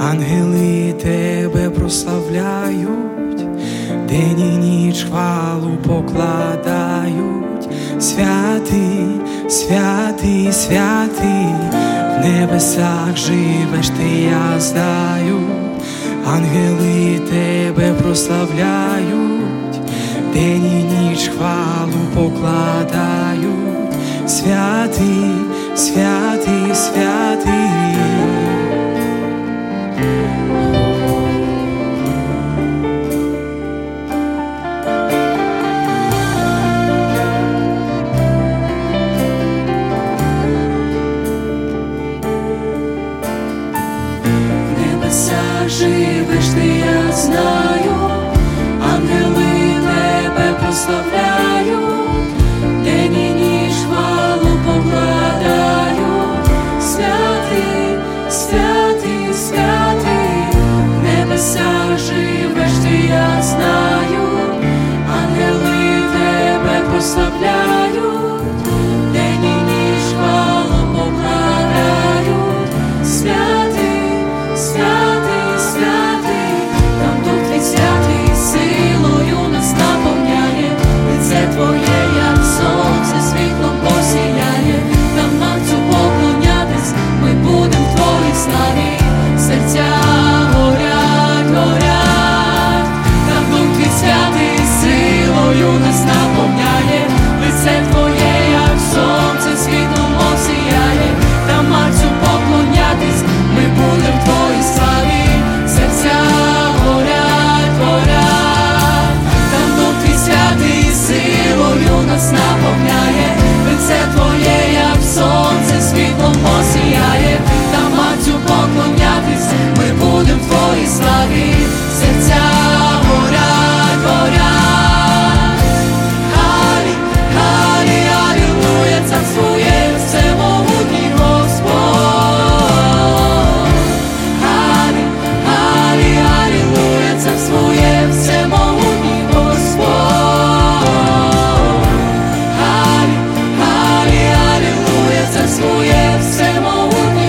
Ангели тебе прославляють, день і ніч хвалу покладають. Святий, святий, святий, в небесах живеш ти, я знаю. Ангели тебе прославляють, день і ніч хвалу покладають. Святий, святий, святий. Живеш ти, я знаю, ангели тебе прославляють, день і ніч хвалу покладають. Святий, святий, святий, в небесах живеш ти, я знаю, ангели тебе прославляють, день і ніч хвалу покладають. Святий, святий, святий, там Дух Твій святий силою нас наповняє, лице Твоє, як сонце, світлом посіяє. Там Отцю поклонятись ми будем в Твоїй славі, серця горять, горять. Там Дух Твій святий силою нас наповняє, лице Твоє, як сонце, світлом осіяє. Там Отцю поклонятись ми будем в Твоїй славі, серця горять, горять. Там Дух Твій святий силою нас наповняє, лице Твоє, як сонце, світлом осіяє. Там Отцю поклонятись ми будем в Твоїй славі, серця горять, горять. Халі, халі, алілуя, царствує всемогутній Господь. Халі, халі, алілуя, царствує всемогутній Господь. Халі, халі, алілуя, царствує всемогутній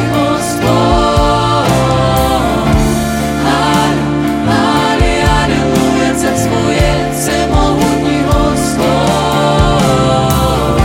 Господь. Халі, халі, алілуя, царствує всемогутній Господь.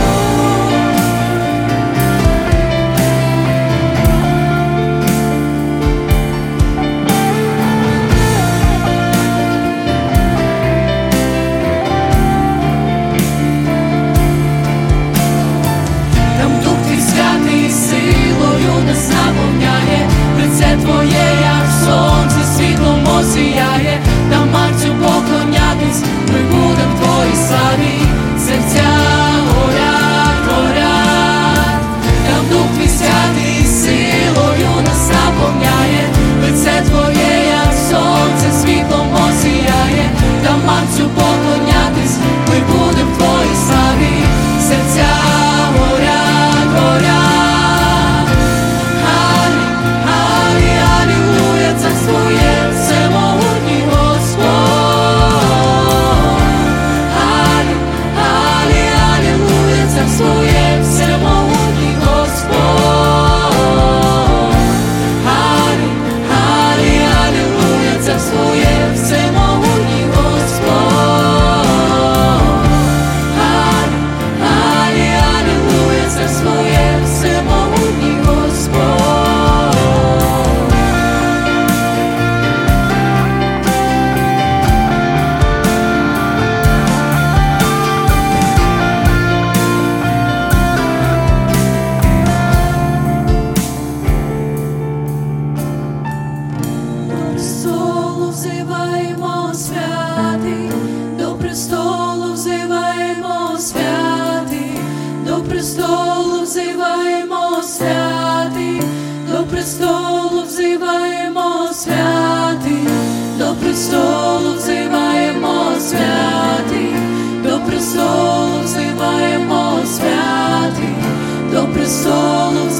Там Дух Твій святий силою нас наповняє, лице Твоє, як сонце, світлом осіяє. Там Отцю поклонятись ми будем в Твоїй славі, серця горять, горять. Там Дух Твій святий силою нас наповняє, лице Твоє, як сонце, світлом осіяє. Там Отцю поклонятись ми будем в Твоїй славі, серця горять, горять. Халі, халі, алілуя, царствує всемогутній Господь. Халі, халі, алілуя, царствує всемогутній Господь. Халі, халі, алілуя, царствує всемогутній Господь. Халі, халі, алілуя, царствує всемогутній Господь. До престолу взиваємо святий, до престолу взиваємо святий, до престолу взиваємо святий, до престолу взиваємо святий, до престолу взиваємо святий, до престолу